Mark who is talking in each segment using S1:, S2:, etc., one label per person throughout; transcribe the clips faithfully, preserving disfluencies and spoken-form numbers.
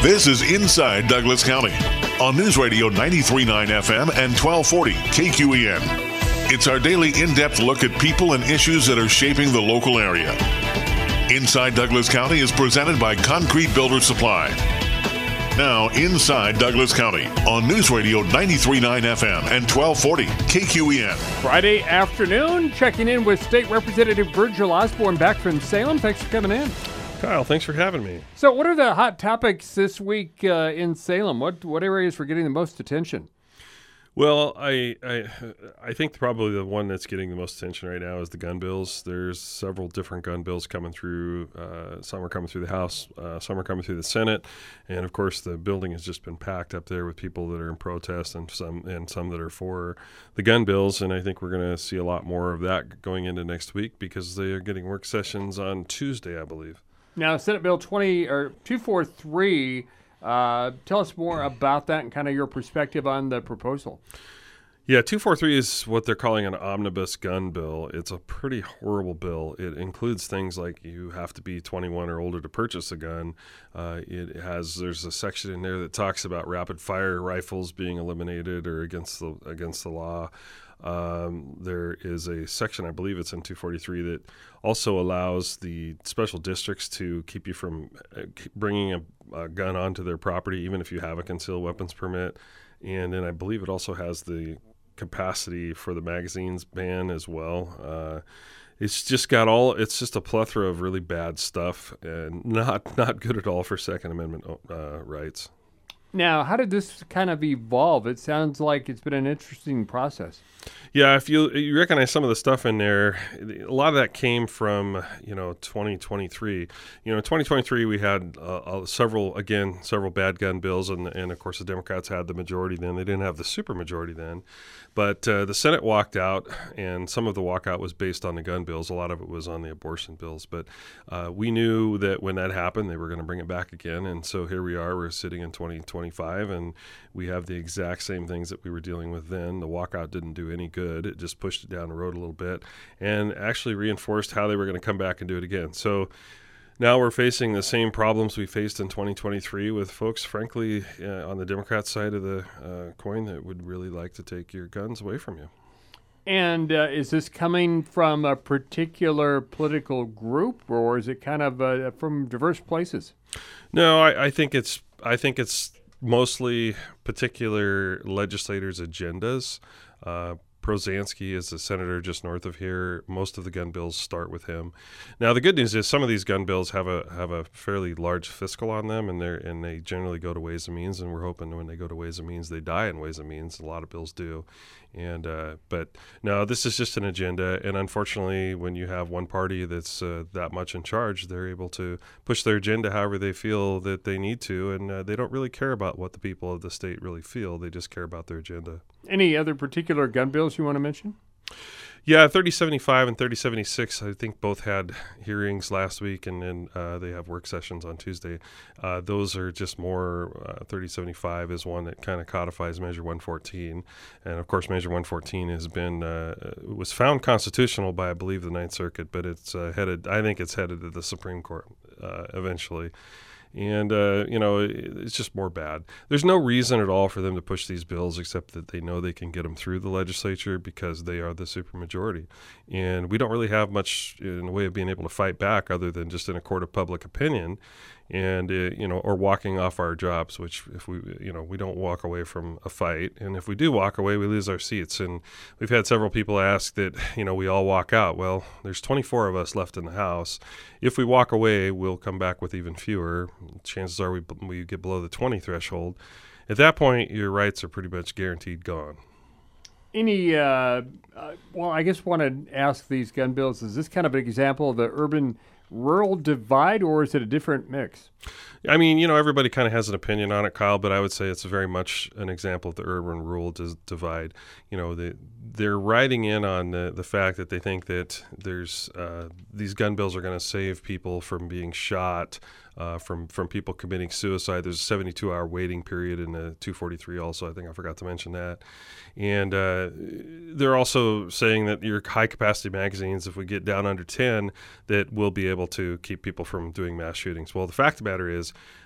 S1: This is Inside Douglas County on News Radio ninety-three point nine F M and twelve forty K Q E N. It's our daily in-depth look at people and issues that are shaping the local area. Inside Douglas County is presented by Concrete Builder Supply. Now, Inside Douglas County on News Radio ninety-three point nine F M and twelve forty K Q E N.
S2: Friday afternoon, checking in with State Representative Virgil Osborne back from Salem. Thanks for coming in.
S3: Kyle, thanks for having me.
S2: So what are the hot topics this week uh, in Salem? What what areas are getting the most attention?
S3: Well, I, I I think probably the one that's getting the most attention right now is the gun bills. There's several different gun bills coming through. Uh, some are coming through the House, uh, some are coming through the Senate, and of course the building has just been packed up there with people that are in protest and some and some that are for the gun bills. And I think we're going to see a lot more of that going into next week because they are getting work sessions on Tuesday, I believe.
S2: Now, Senate Bill twenty or two forty-three. Uh, tell us more about that and kind of your perspective on the proposal.
S3: Yeah, two forty-three is what they're calling an omnibus gun bill. It's a pretty horrible bill. It includes things like you have to be twenty-one or older to purchase a gun. Uh, it has there's a section in there that talks about rapid fire rifles being eliminated or against the against the law. Um, there is a section, I believe it's in two forty-three, that also allows the special districts to keep you from uh, bringing a, a gun onto their property, even if you have a concealed weapons permit. And then I believe it also has the capacity for the magazines ban as well. Uh, it's just got all, it's just a plethora of really bad stuff and not, not good at all for Second Amendment uh, rights.
S2: Now, how did this kind of evolve? It sounds like it's been an interesting process.
S3: Yeah, if you you recognize some of the stuff in there, a lot of that came from, you know, twenty twenty-three. You know, in twenty twenty-three we had uh, uh, several, again, several bad gun bills, and, and of course the Democrats had the majority then. They didn't have the supermajority then. But uh, the Senate walked out, and some of the walkout was based on the gun bills. A lot of it was on the abortion bills. But uh, we knew that when that happened, they were going to bring it back again. And so here we are. We're sitting in twenty twenty-five, and we have the exact same things that we were dealing with then. The walkout didn't do any good. It just pushed it down the road a little bit and actually reinforced how they were going to come back and do it again. So now we're facing the same problems we faced in twenty twenty-three with folks, frankly, uh, on the Democrat side of the uh, coin that would really like to take your guns away from you.
S2: And uh, is this coming from a particular political group, or is it kind of uh, from diverse places?
S3: No, I, I think it's I think it's mostly particular legislators' agendas. Uh, Prozansky is a senator just north of here. Most of the gun bills start with him. Now, the good news is some of these gun bills have a have a fairly large fiscal on them, and they and they generally go to Ways and Means. And we're hoping when they go to Ways and Means, they die in Ways and Means. A lot of bills do. And uh, but no, this is just an agenda. And unfortunately, when you have one party that's uh, that much in charge, they're able to push their agenda however they feel that they need to, and uh, they don't really care about what the people of the state really feel. They just care about their agenda.
S2: Any other particular gun bills you want to mention?
S3: Yeah, thirty seventy-five and thirty seventy-six, I think both had hearings last week, and then uh, they have work sessions on Tuesday. Uh, those are just more, uh, thirty seventy-five is one that kind of codifies Measure one fourteen. And, of course, Measure one fourteen has been, uh, was found constitutional by, I believe, the Ninth Circuit, but it's uh, headed, I think it's headed to the Supreme Court uh, eventually. And, uh, you know, it's just more bad. There's no reason at all for them to push these bills except that they know they can get them through the legislature because they are the supermajority. And we don't really have much in the way of being able to fight back other than just in a court of public opinion and, uh, you know, or walking off our jobs, which if we, you know, we don't walk away from a fight. And if we do walk away, we lose our seats. And we've had several people ask that, you know, we all walk out. Well, there's twenty-four of us left in the House. If we walk away, we'll come back with even fewer. Chances are we we get below the twenty threshold. At that point, your rights are pretty much guaranteed gone.
S2: Any, uh, uh, well, I guess want to ask these gun bills, is this kind of an example of the urban-rural divide, or is it a different mix?
S3: I mean, you know, everybody kind of has an opinion on it, Kyle, but I would say it's very much an example of the urban-rural dis- divide. You know, the, they're riding in on the, the fact that they think that there's uh, these gun bills are going to save people from being shot, uh, from from people committing suicide. There's a seventy-two hour waiting period in the two forty-three also. I think I forgot to mention that. And uh, they're also saying that your high-capacity magazines, if we get down under ten, that we'll be able to keep people from doing mass shootings. Well, the fact of the matter is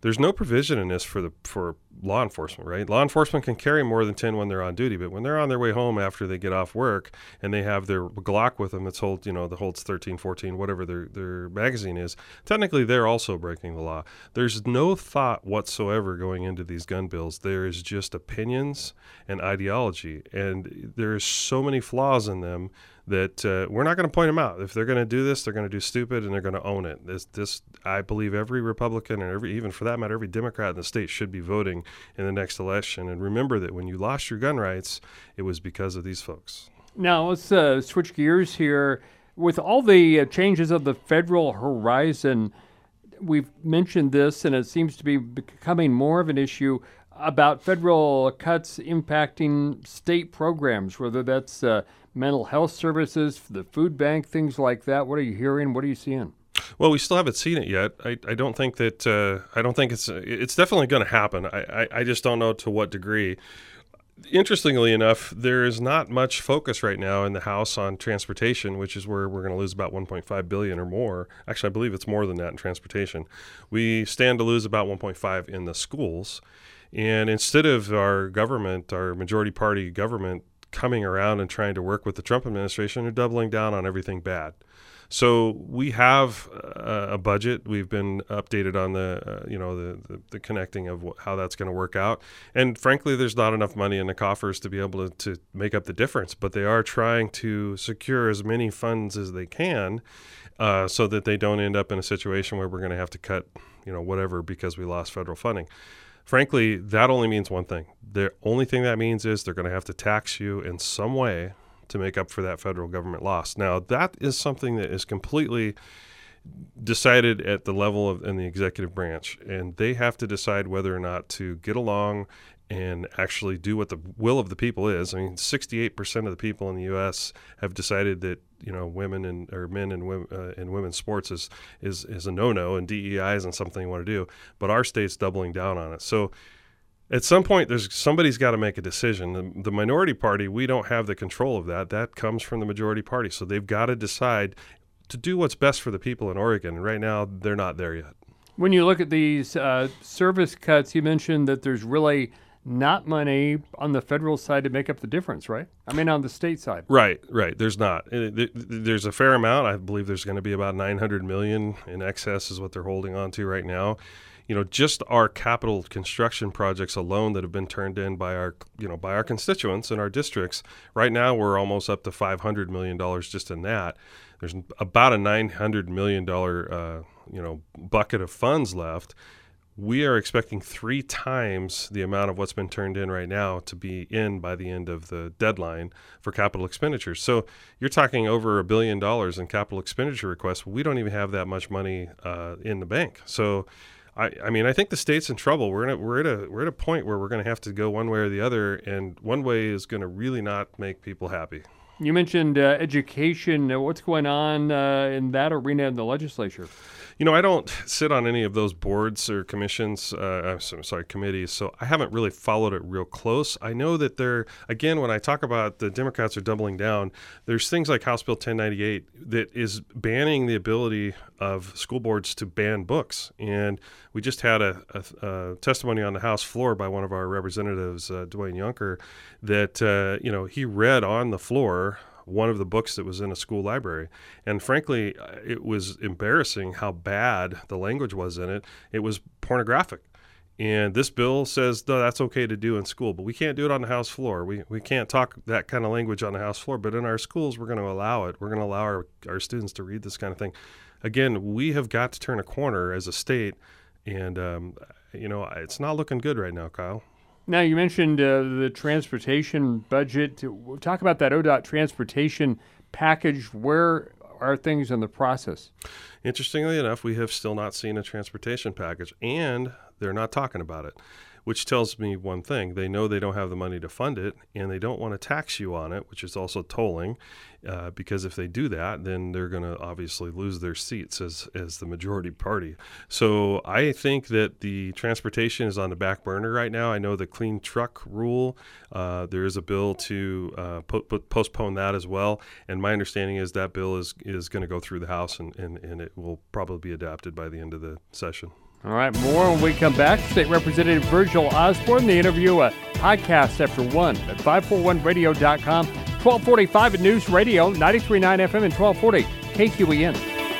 S3: there's no provision in this for the for law enforcement, right? Law enforcement can carry more than ten when they're on duty, but when they're on their way home after they get off work and they have their Glock with them that's hold, you know, that holds thirteen, fourteen, whatever their, their magazine is, technically they're also breaking the law. There's no thought whatsoever going into these gun bills. There is just opinions and ideology, and there's so many flaws in them that uh, we're not going to point them out. If they're going to do this, they're going to do stupid, and they're going to own it. This, this, I believe every Republican and every, even for that matter, every Democrat in the state should be voting in the next election. And remember that when you lost your gun rights, it was because of these folks.
S2: Now, let's uh, switch gears here. With all the uh, changes of the federal horizon, we've mentioned this, and it seems to be becoming more of an issue about federal cuts impacting state programs, whether that's uh, mental health services, the food bank, things like that. What are you hearing? What are you seeing?
S3: Well, we still haven't seen it yet. I, I don't think that uh, I don't think it's it's definitely going to happen. I, I, I just don't know to what degree. Interestingly enough, there is not much focus right now in the House on transportation, which is where we're going to lose about one point five billion dollars or more. Actually, I believe it's more than that in transportation. We stand to lose about one point five in the schools. And instead of our government, our majority party government, coming around and trying to work with the Trump administration, they're doubling down on everything bad. So we have uh, a budget. We've been updated on the, uh, you know, the, the, the connecting of wh- how that's going to work out. And frankly, there's not enough money in the coffers to be able to, to make up the difference. But they are trying to secure as many funds as they can uh, so that they don't end up in a situation where we're going to have to cut, you know, whatever because we lost federal funding. Frankly, that only means one thing. The only thing that means is they're going to have to tax you in some way to make up for that federal government loss. Now, that is something that is completely decided at the level of in the executive branch, and they have to decide whether or not to get along and actually do what the will of the people is. I mean, sixty-eight percent of the people in the U S have decided that, you know, women and or men in women uh, in women's sports is is is a no-no, and D E I isn't something you want to do. But our state's doubling down on it. So at some point, there's somebody's got to make a decision. The, the minority party, we don't have the control of that. That comes from the majority party. So they've got to decide to do what's best for the people in Oregon. And right now, they're not there yet.
S2: When you look at these uh, service cuts, you mentioned that there's really not money on the federal side to make up the difference, right? I mean, on the state side.
S3: Right, right. There's not. There's a fair amount. I believe there's going to be about nine hundred million dollars in excess is what they're holding on to right now. You know, just our capital construction projects alone that have been turned in by our, you know, by our constituents in our districts. Right now, we're almost up to five hundred million dollars just in that. There's about a nine hundred million dollars, uh, you know, bucket of funds left. We are expecting three times the amount of what's been turned in right now to be in by the end of the deadline for capital expenditures. So you're talking over a billion dollars in capital expenditure requests. We don't even have that much money uh, in the bank. So, I, I mean, I think the state's in trouble. We're in a, we're at a we're at a point where we're going to have to go one way or the other, and one way is going to really not make people happy.
S2: You mentioned uh, education. Uh, what's going on uh, in that arena in the legislature?
S3: You know, I don't sit on any of those boards or commissions, uh, I'm sorry, committees, so I haven't really followed it real close. I know that they're, again, when I talk about the Democrats are doubling down, there's things like House Bill ten ninety-eight that is banning the ability of school boards to ban books. And we just had a, a, a testimony on the House floor by one of our representatives, uh, Dwayne Yunker, that, uh, you know, he read on the floor one of the books that was in a school library. And frankly, it was embarrassing how bad the language was in it. It was pornographic. And this bill says, no, that's okay to do in school, but we can't do it on the House floor. We we can't talk that kind of language on the House floor, but in our schools, we're going to allow it. We're going to allow our, our students to read this kind of thing. Again, we have got to turn a corner as a state, and, um, you know, it's not looking good right now, Kyle.
S2: Now, you mentioned uh, the transportation budget. Talk about that O D O T transportation package. Where are things in the process?
S3: Interestingly enough, we have still not seen a transportation package, and they're not talking about it, which tells me one thing. They know they don't have the money to fund it, and they don't want to tax you on it, which is also tolling, uh, because if they do that, then they're going to obviously lose their seats as, as the majority party. So I think that the transportation is on the back burner right now. I know the clean truck rule, uh, there is a bill to uh, po- po- postpone that as well, and my understanding is that bill is, is going to go through the House, and, and, and it will probably be adopted by the end of the session.
S2: All right, more when we come back. State Representative Virgil Osborne, the interview, a podcast after one at five forty-one radio dot com, twelve forty-five at News Radio, ninety-three point nine F M and twelve forty K Q E N.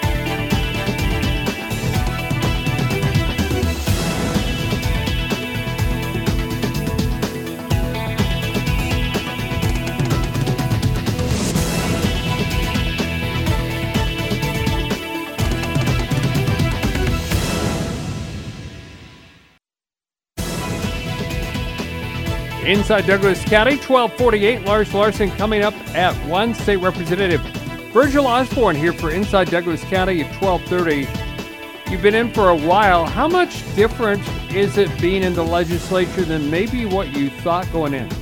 S2: Inside Douglas County, twelve forty-eight, Lars Larson coming up at one. State Representative Virgil Osborne here for Inside Douglas County at twelve thirty. You've been in for a while. How much different is it being in the legislature than maybe what you thought going in?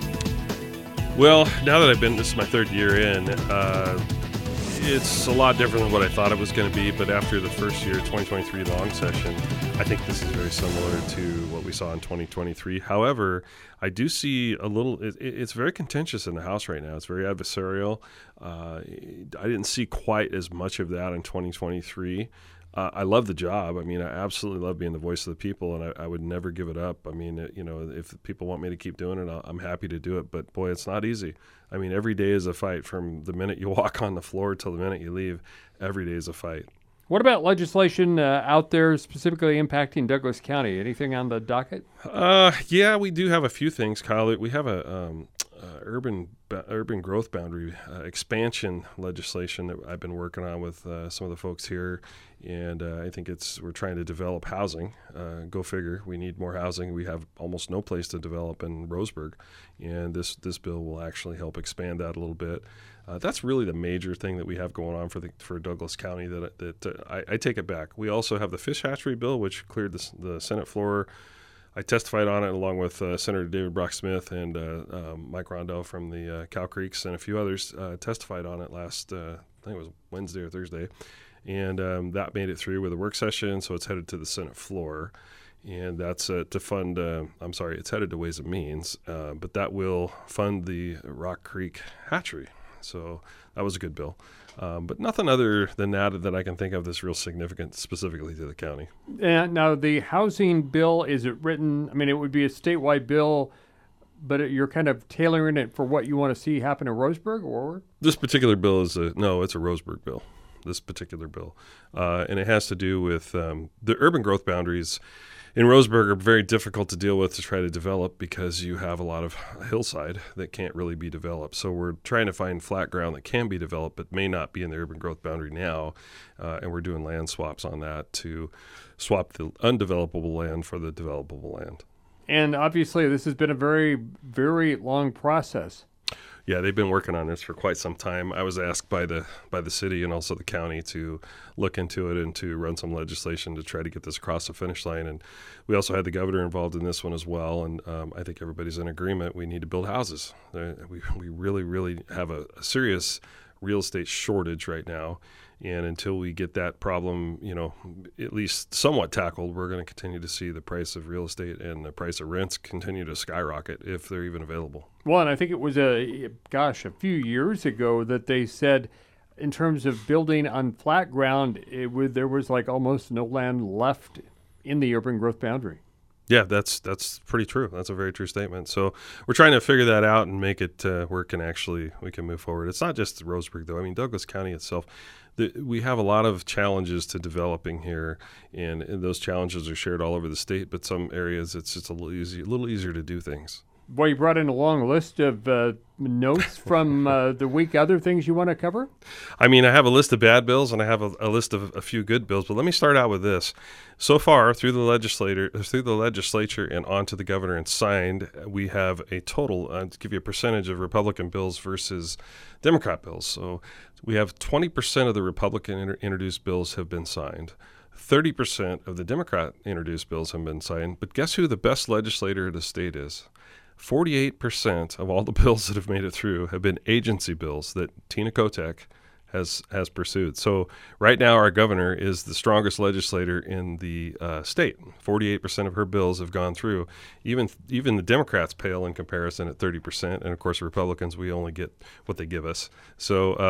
S3: Well, now that I've been, this is my third year in, uh, it's a lot different than what I thought it was going to be, but after the first year, twenty twenty-three long session, I think this is very similar to what we saw in twenty twenty-three. However, I do see a little, it, it's very contentious in the House right now. It's very adversarial. Uh, I didn't see quite as much of that in twenty twenty-three. Uh, I love the job. I mean, I absolutely love being the voice of the people, and I, I would never give it up. I mean, it, you know, if people want me to keep doing it, I'll, I'm happy to do it. But, boy, it's not easy. I mean, every day is a fight from the minute you walk on the floor till the minute you leave. Every day is a fight.
S2: What about legislation uh, out there specifically impacting Douglas County? Anything on the docket?
S3: Uh, yeah, we do have a few things, Kyle. We have a um, uh, urban urban growth boundary uh, expansion legislation that I've been working on with uh, some of the folks here, and uh, I think it's we're trying to develop housing. Uh, go figure. We need more housing. We have almost no place to develop in Roseburg, and this this bill will actually help expand that a little bit. Uh, that's really the major thing that we have going on for the for Douglas County. That that uh, I, I take it back. We also have the fish hatchery bill, which cleared the, the Senate floor. I testified on it along with uh, Senator David Brock Smith and uh, um, Mike Rondeau from the uh, Cow Creeks and a few others uh, testified on it last, uh, I think it was Wednesday or Thursday. And um, that made it through with a work session, so it's headed to the Senate floor. And that's uh, to fund, uh, I'm sorry, it's headed to Ways and Means, uh, but that will fund the Rock Creek hatchery. So that was a good bill. Um, but nothing other than that that I can think of that's real significant specifically to the county.
S2: And now the housing bill, is it written, I mean, it would be a statewide bill, but it, you're kind of tailoring it for what you want to see happen in Roseburg, or?
S3: This particular bill is a, no, it's a Roseburg bill, this particular bill. Uh, and it has to do with um, the urban growth boundaries in Roseburg are very difficult to deal with to try to develop because you have a lot of hillside that can't really be developed. So we're trying to find flat ground that can be developed but may not be in the urban growth boundary now, uh, and we're doing land swaps on that to swap the undevelopable land for the developable land.
S2: And obviously this has been a very, very long process.
S3: Yeah, they've been working on this for quite some time. I was asked by the by the city and also the county to look into it and to run some legislation to try to get this across the finish line. And we also had the governor involved in this one as well. And um, I think everybody's in agreement. We need to build houses. Uh, we we really, really have a, a serious real estate shortage right now. And until we get that problem, you know, at least somewhat tackled, we're going to continue to see the price of real estate and the price of rents continue to skyrocket if they're even available.
S2: Well, and I think it was, a gosh, a few years ago that they said in terms of building on flat ground, it would, there was like almost no land left in the urban growth boundary.
S3: Yeah, that's that's pretty true. That's a very true statement. So we're trying to figure that out and make it uh, where it can actually, we can move forward. It's not just Roseburg, though. I mean, Douglas County itself, the, we have a lot of challenges to developing here, and, and those challenges are shared all over the state, but some areas it's just a little, easy, a little easier to do things.
S2: Well, you brought in a long list of uh, notes from uh, the week. Other things you want to cover?
S3: I mean, I have a list of bad bills and I have a, a list of a few good bills. But let me start out with this. So far, through the legislator, through the legislature, and on to the governor and signed, we have a total. Uh, to give you a percentage of Republican bills versus Democrat bills. So we have twenty percent of the Republican inter- introduced bills have been signed. thirty percent of the Democrat introduced bills have been signed. But guess who the best legislator of the state is? forty-eight percent of all the bills that have made it through have been agency bills that Tina Kotek has has pursued. So right now our governor is the strongest legislator in the uh, state. forty-eight percent of her bills have gone through. Even even the Democrats pale in comparison at thirty percent. And, of course, Republicans, we only get what they give us. So um,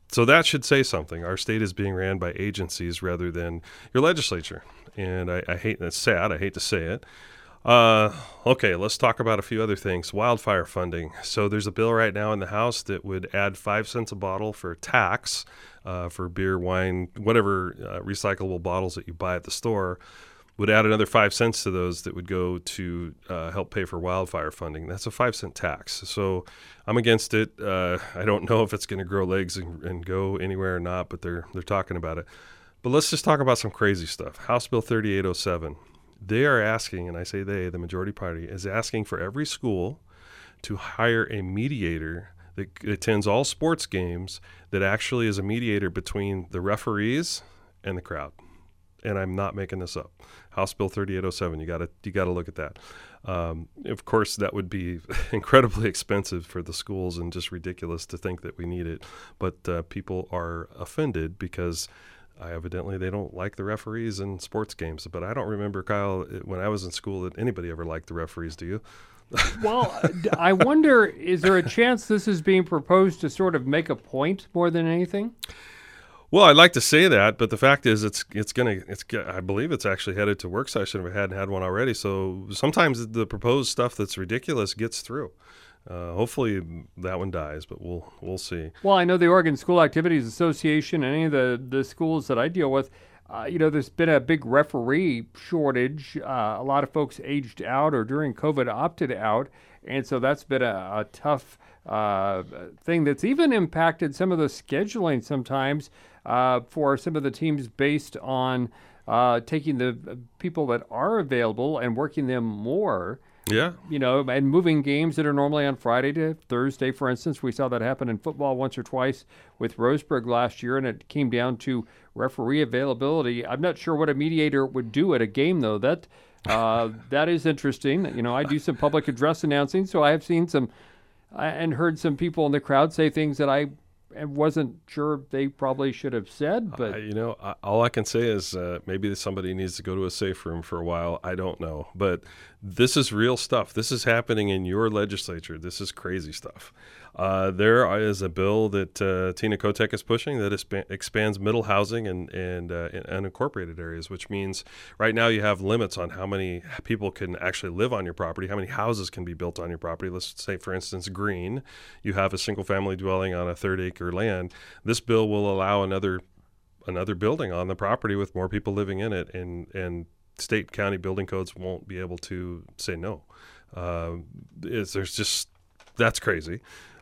S3: so that should say something. Our state is being ran by agencies rather than your legislature. And I, I hate, and it's sad, I hate to say it. Uh, okay, let's talk about a few other things. Wildfire funding. So there's a bill right now in the House that would add five cents a bottle for tax uh, for beer, wine, whatever uh, recyclable bottles that you buy at the store. Would add another five cents to those that would go to uh, help pay for wildfire funding. That's a five cent tax. So I'm against it. Uh, I don't know if it's going to grow legs and, and go anywhere or not, but they're they're talking about it. But let's just talk about some crazy stuff. House Bill thirty-eight oh seven. They are asking, and I say they, the majority party, is asking for every school to hire a mediator that attends all sports games that actually is a mediator between the referees and the crowd. And I'm not making this up. House Bill thirty-eight oh seven. You got to you got to look at that. Um, of course, that would be incredibly expensive for the schools and just ridiculous to think that we need it. But uh, people are offended because uh, evidently they don't like the referees in sports games. But I don't remember, Kyle, when I was in school, that anybody ever liked the referees. Do you?
S2: Well, I wonder, is there a chance this is being proposed to sort of make a point more than anything?
S3: Well, I'd like to say that, but the fact is, it's it's gonna it's I believe it's actually headed to work session if it hadn't had one already. So sometimes the proposed stuff that's ridiculous gets through. Uh, hopefully that one dies, but we'll we'll see.
S2: Well, I know the Oregon School Activities Association and any of the the schools that I deal with, uh, you know, there's been a big referee shortage. Uh, a lot of folks aged out or during COVID opted out, and so that's been a, a tough uh, thing that's even impacted some of the scheduling sometimes. Uh, for some of the teams based on uh, taking the people that are available and working them more.
S3: Yeah.
S2: You know, and moving games that are normally on Friday to Thursday, for instance. We saw that happen in football once or twice with Roseburg last year, and it came down to referee availability. I'm not sure what a mediator would do at a game, though. That uh, that is interesting. You know, I do some public address announcing, so I have seen some uh, and heard some people in the crowd say things that I I wasn't sure they probably should have said, but
S3: uh, you know, I, all I can say is uh, maybe somebody needs to go to a safe room for a while. I don't know, but this is real stuff. This is happening in your legislature. This is crazy stuff. Uh, there is a bill that uh, Tina Kotek is pushing that exp- expands middle housing and and uh, in unincorporated areas, which means right now you have limits on how many people can actually live on your property, how many houses can be built on your property. Let's say, for instance, Green, you have a single-family dwelling on a third-acre land. This bill will allow another another building on the property with more people living in it, and and state county building codes won't be able to say no. Uh, it's, there's just that's crazy.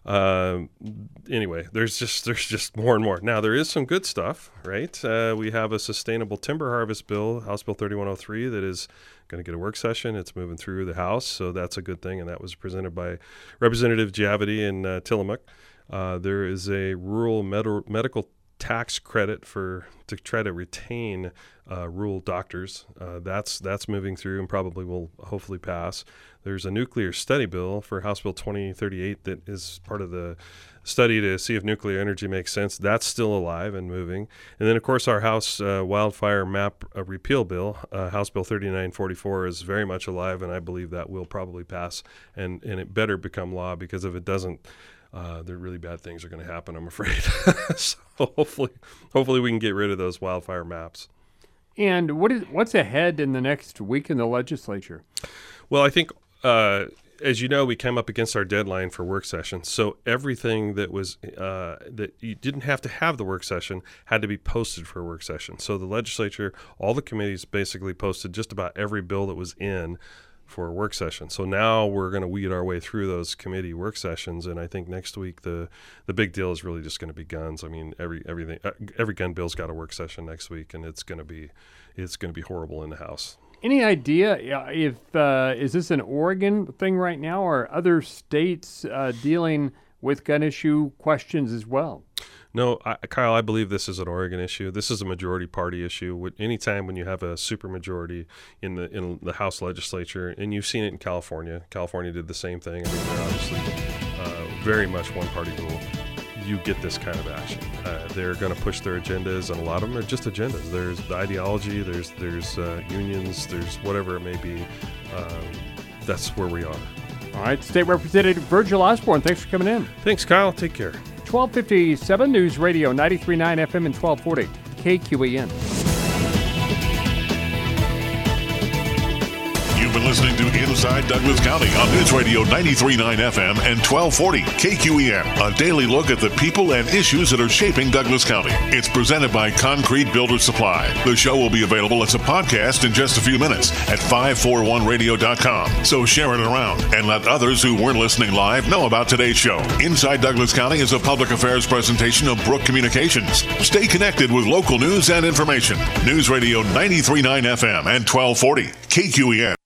S3: Uh, anyway, there's just there's just more and more. Now there is some good stuff, right? Uh, we have a sustainable timber harvest bill, House Bill thirty-one oh three, that is going to get a work session. It's moving through the House, so that's a good thing, and that was presented by Representative Javity in uh, Tillamook. Uh, there is a rural med- medical tax credit for to try to retain uh, rural doctors. Uh, that's that's moving through and probably will hopefully pass. There's a nuclear study bill for House Bill twenty thirty-eight that is part of the study to see if nuclear energy makes sense. That's still alive and moving. And then, of course, our House uh, wildfire map uh, repeal bill, uh, House Bill thirty-nine forty-four, is very much alive, and I believe that will probably pass, and, and it better become law, because if it doesn't, Uh, the really bad things are going to happen, I'm afraid. So hopefully, hopefully we can get rid of those wildfire maps.
S2: And what is what's ahead in the next week in the legislature?
S3: Well, I think, uh, as you know, we came up against our deadline for work session. So everything that was uh, that you didn't have to have the work session had to be posted for a work session. So the legislature, all the committees basically posted just about every bill that was in for a work session. So now we're going to weed our way through those committee work sessions, and I think next week the the big deal is really just going to be guns. I mean, every everything uh, every gun bill's got a work session next week, and it's going to be it's going to be horrible in the House.
S2: Any idea if uh, is this an Oregon thing right now, or other states uh, dealing with gun issue questions as well?
S3: No, I, Kyle, I believe this is an Oregon issue. This is a majority party issue. Anytime when you have a supermajority in the in the House legislature, and you've seen it in California. California did the same thing. I mean, they're obviously uh, very much one-party rule. You get this kind of action. Uh, they're going to push their agendas, and a lot of them are just agendas. There's the ideology, there's there's uh, unions, there's whatever it may be. Um, that's where we are.
S2: All right, State Representative Virgil Osborne, thanks for coming in.
S3: Thanks, Kyle. Take care.
S2: twelve fifty-seven News Radio ninety-three point nine F M and twelve forty K Q E N.
S1: You've been listening to Inside Douglas County on News Radio ninety-three point nine F M and twelve forty K Q E N. A daily look at the people and issues that are shaping Douglas County. It's presented by Concrete Builder Supply. The show will be available as a podcast in just a few minutes at five forty-one radio dot com. So share it around and let others who weren't listening live know about today's show. Inside Douglas County is a public affairs presentation of Brook Communications. Stay connected with local news and information. News Radio ninety-three point nine F M and twelve forty K Q E N.